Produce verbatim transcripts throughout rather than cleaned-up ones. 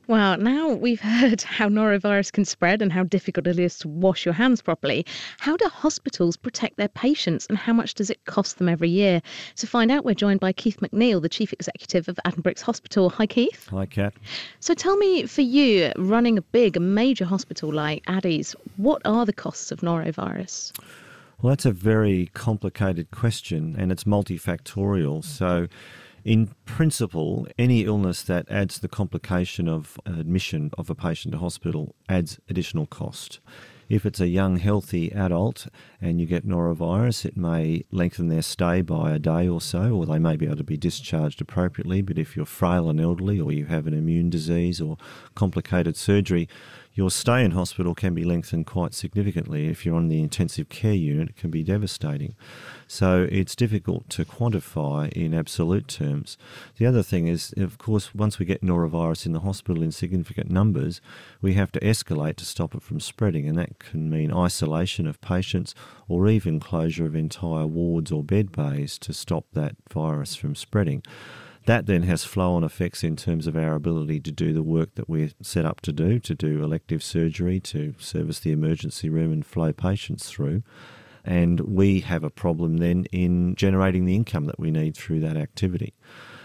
Well, now we've heard how norovirus can spread and how difficult it is to wash your hands properly. How do hospitals protect their patients and how much does it cost them every year? To find out, we're joined by Keith McNeil, the Chief Executive of Addenbrooke's Hospital. Hi, Keith. Hi, Kat. So tell me, for you, running a big, a major hospital like Addie's, what are the costs of norovirus? Well, that's a very complicated question and it's multifactorial. So, in principle, any illness that adds the complication of admission of a patient to hospital adds additional cost. If it's a young, healthy adult and you get norovirus, it may lengthen their stay by a day or so, or they may be able to be discharged appropriately. But if you're frail and elderly, or you have an immune disease or complicated surgery, your stay in hospital can be lengthened quite significantly. If you're on the intensive care unit, it can be devastating. So it's difficult to quantify in absolute terms. The other thing is, of course, once we get norovirus in the hospital in significant numbers, we have to escalate to stop it from spreading, and that can mean isolation of patients or even closure of entire wards or bed bays to stop that virus from spreading. That then has flow-on effects in terms of our ability to do the work that we're set up to do, to do elective surgery, to service the emergency room and flow patients through. And we have a problem then in generating the income that we need through that activity.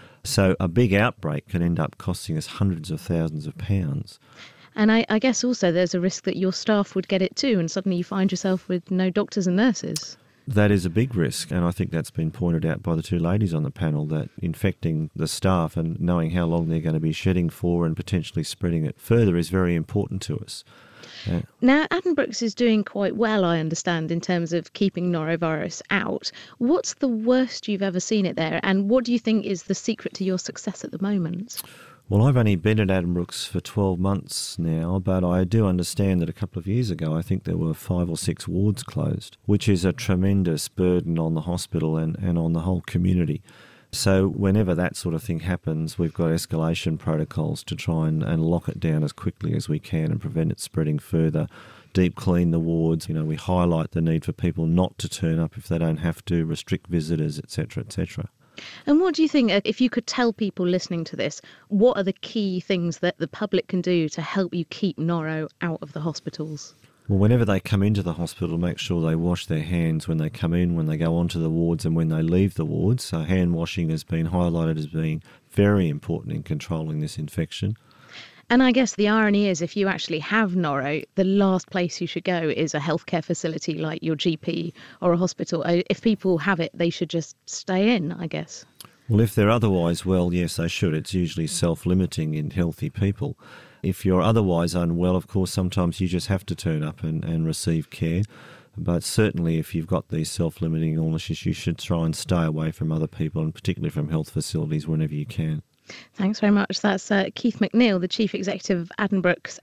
So a big outbreak can end up costing us hundreds of thousands of pounds. And I, I guess also there's a risk that your staff would get it too, and suddenly you find yourself with no doctors and nurses. That is a big risk, and I think that's been pointed out by the two ladies on the panel, that infecting the staff and knowing how long they're going to be shedding for and potentially spreading it further is very important to us. Uh, Now, Addenbrooke's is doing quite well, I understand, in terms of keeping norovirus out. What's the worst you've ever seen it there, and what do you think is the secret to your success at the moment? Well, I've only been at Addenbrooke's for twelve months now, but I do understand that a couple of years ago I think there were five or six wards closed, which is a tremendous burden on the hospital and, and on the whole community. So whenever that sort of thing happens, we've got escalation protocols to try and, and lock it down as quickly as we can and prevent it spreading further. Deep clean the wards. You know, we highlight the need for people not to turn up if they don't have to, restrict visitors, et cetera, et cetera. And what do you think, uh, if you could tell people listening to this, what are the key things that the public can do to help you keep noro out of the hospitals? Well, whenever they come into the hospital, make sure they wash their hands when they come in, when they go onto the wards and when they leave the wards. So hand washing has been highlighted as being very important in controlling this infection. And I guess the irony is, if you actually have noro, the last place you should go is a healthcare facility like your G P or a hospital. If people have it, they should just stay in, I guess. Well, if they're otherwise well, yes, they should. It's usually self-limiting in healthy people. If you're otherwise unwell, of course, sometimes you just have to turn up and, and receive care. But certainly if you've got these self-limiting illnesses, you should try and stay away from other people, and particularly from health facilities whenever you can. Thanks very much. That's uh, Keith McNeil, the Chief Executive of Addenbrooke's.